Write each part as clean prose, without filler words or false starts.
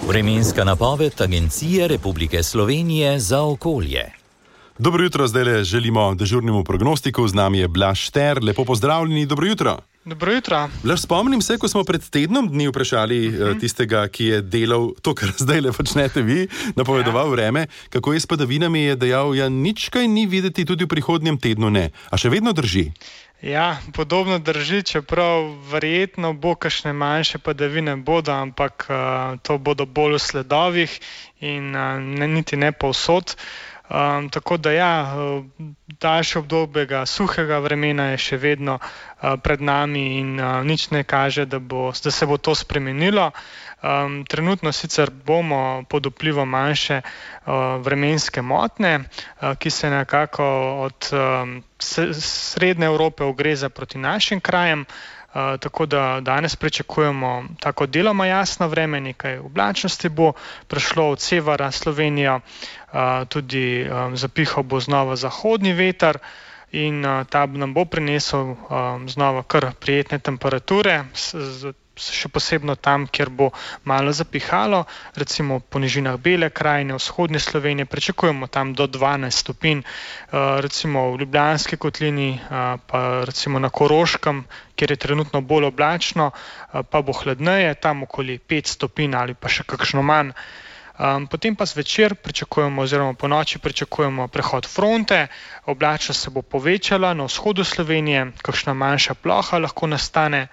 Vremenska napoved Agencije Republike Slovenije za okolje. Dobro jutro, zdaj želimo dežurnemu prognostiku, z nami je Blaž Šter. Lepo pozdravljeni, dobro jutro. Dobro jutro. Blaž, spomnim se, ko smo pred tednom dni vprašali tistega, ki je delal to, kar zdaj le počnete vi, napovedoval vreme, kako je s padavinami, je dejal, ja, nič kaj ni videti, tudi v prihodnjem tednu ne. A še vedno drži? Ja, podobno drži, čeprav verjetno bo kakšne manjše padavine bodo, ampak to bodo bolj v sledovih in niti ne povsod. Tako da ja, daljše obdobje suhega vremena je še vedno pred nami in nič ne kaže, da se bo to spremenilo. Trenutno sicer bomo pod vplivom manjše vremenske motnje, ki se nekako od srednje Evrope ugreza proti našim krajem. Tako da danes pričakujemo tako deloma jasno vreme, nekaj oblačnosti bo prišlo od severa Slovenijo, tudi zapihal bo znova zahodni veter in ta nam bo prinesel znova kar prijetne temperature, še posebno tam, kjer bo malo zapihalo, recimo po nižinah Bele krajine, vzhodne Slovenije, pričakujemo tam do 12 stopinj, recimo v Ljubljanski kotlini, pa recimo na Koroškem, kjer je trenutno bolj oblačno, pa bo hladneje, tam okoli 5 stopinj ali pa še kakšno manj. Potem pa zvečer pričakujemo oziroma po noči pričakujemo prehod fronte, oblačnost se bo povečala na vzhodu Slovenije, kakšna manjša ploha lahko nastane,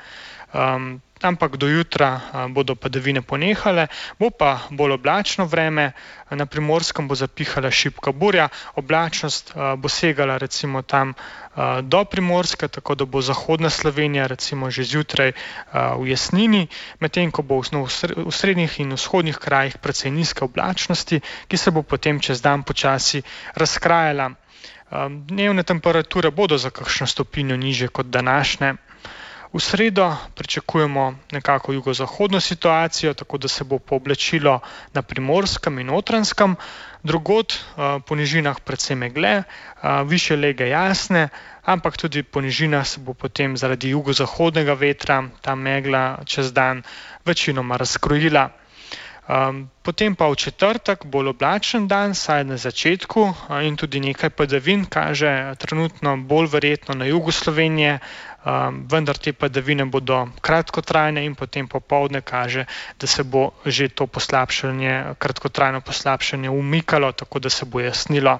ampak do jutra bodo padavine ponehale, bo pa bolj oblačno vreme, na Primorskem bo zapihala šibka burja, oblačnost bo segala recimo tam do Primorske, tako da bo zahodna Slovenija recimo že zjutraj v jasnini, medtem ko bo v srednjih in vzhodnih krajih precej nizke oblačnosti, ki se bo potem čez dan počasi razkrajala. Dnevne temperature bodo za kakšno stopinjo nižje kot današnje. V sredo pričakujemo nekako jugozahodno situacijo, tako da se bo pooblačilo na Primorskem in Notranjskem, drugod po nižinah predvsem megle, višje lege jasne, ampak tudi po nižinah se bo potem zaradi jugozahodnega vetra ta megla čez dan večinoma razkrojila. Potem pa v četrtek bolj oblačen dan, saj na začetku in tudi nekaj padavin kaže trenutno bolj verjetno na jugu Slovenije, vendar te padavine bodo kratkotrajne in potem popoldne kaže, da se bo že to kratkotrajno poslabšanje umikalo, tako da se bo jasnilo.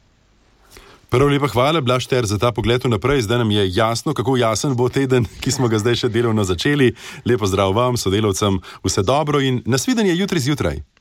Prav lepa hvala, Blaž Šter, za ta pogled vnaprej. Zdaj nam je jasno, kako jasen bo teden, ki smo ga zdaj še delovno začeli. Lepo zdrav vam, sodelavcem, vse dobro in nasvidenje jutri zjutraj.